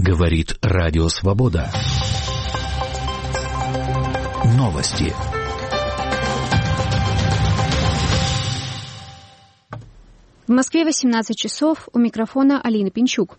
Говорит Радио Свобода. Новости. В Москве 18 часов. У микрофона Алина Пинчук.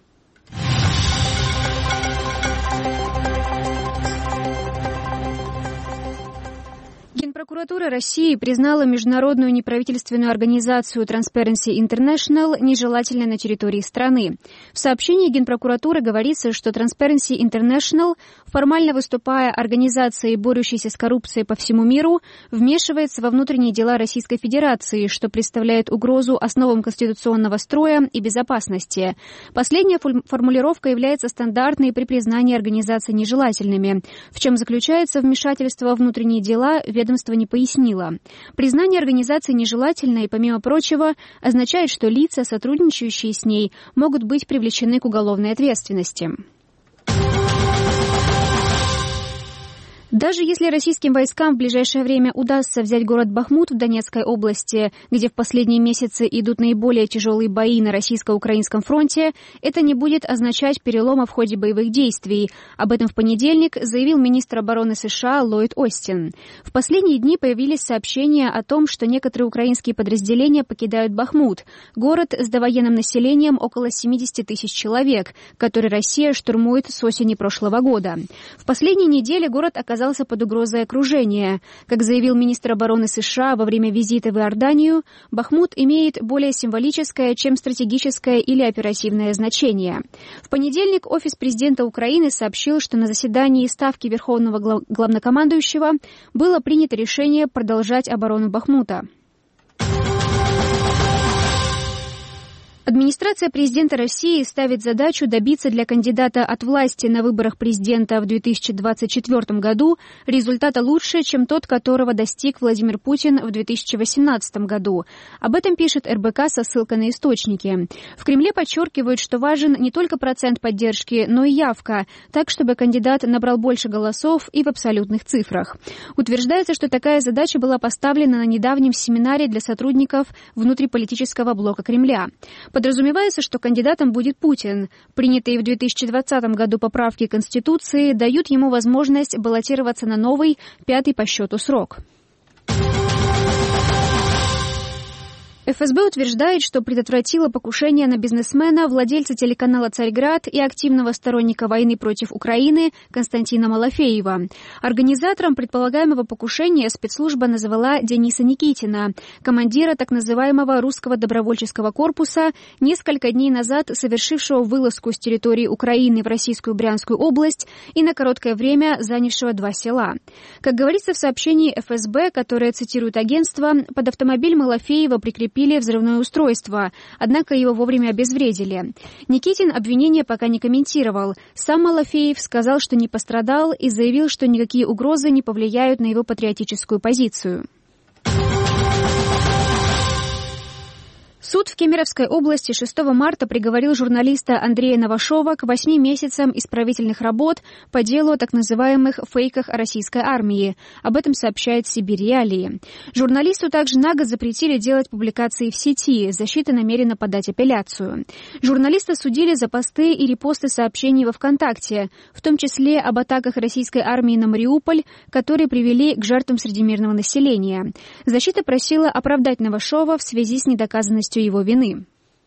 Генпрокуратура России признала международную неправительственную организацию Transparency International нежелательной на территории страны. В сообщении Генпрокуратуры говорится, что Transparency International, формально выступая организацией, борющейся с коррупцией по всему миру, вмешивается во внутренние дела Российской Федерации, что представляет угрозу основам конституционного строя и безопасности. Последняя формулировка является стандартной при признании организаций нежелательными. В чем заключается вмешательство во внутренние дела, ведомство не пояснило. Признание организации нежелательной, помимо прочего, означает, что лица, сотрудничающие с ней, могут быть привлечены к уголовной ответственности. Даже если российским войскам в ближайшее время удастся взять город Бахмут в Донецкой области, где в последние месяцы идут наиболее тяжелые бои на российско-украинском фронте, это не будет означать перелома в ходе боевых действий. Об этом в понедельник заявил министр обороны США Ллойд Остин. В последние дни появились сообщения о том, что некоторые украинские подразделения покидают Бахмут, город с довоенным населением около 70 тысяч человек, который Россия штурмует с осени прошлого года. В последние недели город оказался под угрозой окружения. Как заявил министр обороны США во время визита в Иорданию, Бахмут имеет более символическое, чем стратегическое или оперативное значение. В понедельник офис президента Украины сообщил, что на заседании Ставки Верховного Главнокомандующего было принято решение продолжать оборону Бахмута. Администрация президента России ставит задачу добиться для кандидата от власти на выборах президента в 2024 году результата лучше, чем тот, которого достиг Владимир Путин в 2018 году. Об этом пишет РБК со ссылкой на источники. В Кремле подчеркивают, что важен не только процент поддержки, но и явка, так, чтобы кандидат набрал больше голосов и в абсолютных цифрах. Утверждается, что такая задача была поставлена на недавнем семинаре для сотрудников внутриполитического блока Кремля. Подразумевается, что кандидатом будет Путин. Принятые в 2020 году поправки Конституции дают ему возможность баллотироваться на новый, 5-й по счету срок. ФСБ утверждает, что предотвратило покушение на бизнесмена, владельца телеканала «Царьград» и активного сторонника войны против Украины Константина Малафеева. Организатором предполагаемого покушения спецслужба назвала Дениса Никитина, командира так называемого русского добровольческого корпуса, несколько дней назад совершившего вылазку с территории Украины в российскую Брянскую область и на короткое время занявшего 2 села. Как говорится в сообщении ФСБ, которое цитирует агентство, под автомобиль Малафеева прикрепили взрывное устройство, однако его вовремя обезвредили. Никитин обвинение пока не комментировал. Сам Малафеев сказал, что не пострадал, и заявил, что никакие угрозы не повлияют на его патриотическую позицию. Суд в Кемеровской области 6 марта приговорил журналиста Андрея Новашова к 8 месяцам исправительных работ по делу о так называемых фейках о российской армии. Об этом сообщает Сибирь Реалии. Журналисту также на год запретили делать публикации в сети. Защита намерена подать апелляцию. Журналиста судили за посты и репосты сообщений во ВКонтакте, в том числе об атаках российской армии на Мариуполь, которые привели к жертвам среди мирного населения. Защита просила оправдать Новашова в связи с недоказанностью его вины.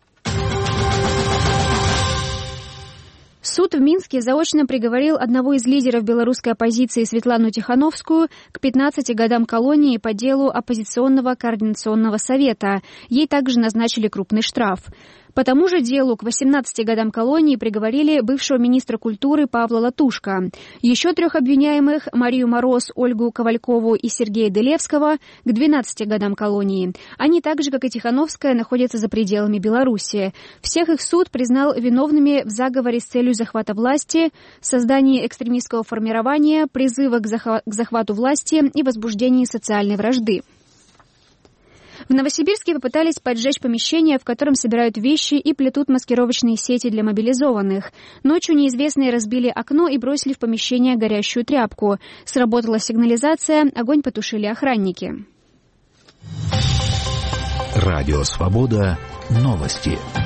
Суд в Минске заочно приговорил одного из лидеров белорусской оппозиции Светлану Тихановскую к 15 годам колонии по делу оппозиционного координационного совета. Ей также назначили крупный штраф. По тому же делу к 18 годам колонии приговорили бывшего министра культуры Павла Латушко. Еще 3 обвиняемых, Марию Мороз, Ольгу Ковалькову и Сергея Делевского, к 12 годам колонии. Они так же, как и Тихановская, находятся за пределами Беларуси. Всех их суд признал виновными в заговоре с целью захвата власти, создании экстремистского формирования, призыва к захвату власти и возбуждении социальной вражды. В Новосибирске попытались поджечь помещение, в котором собирают вещи и плетут маскировочные сети для мобилизованных. Ночью неизвестные разбили окно и бросили в помещение горящую тряпку. Сработала сигнализация, огонь потушили охранники. Радио «Свобода». Новости.